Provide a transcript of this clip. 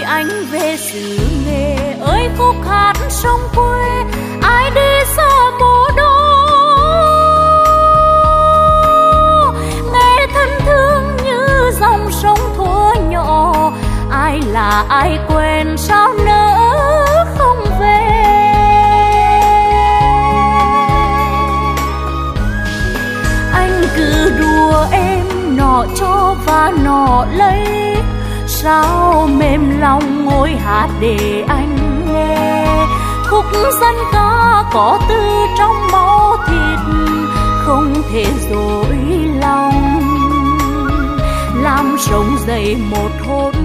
anh về xứ nghề ơi khúc hát sông quê ai đi xa mồ đô nghe thân thương như dòng sông thuở nhỏ ai là ai quên sao nỡ không về. Anh cứ đùa em nọ cho và nọ lấy sao mềm lòng ngồi hát để anh nghe khúc dân ca có từ trong máu thịt không thể dối lòng làm sống dậy một hồn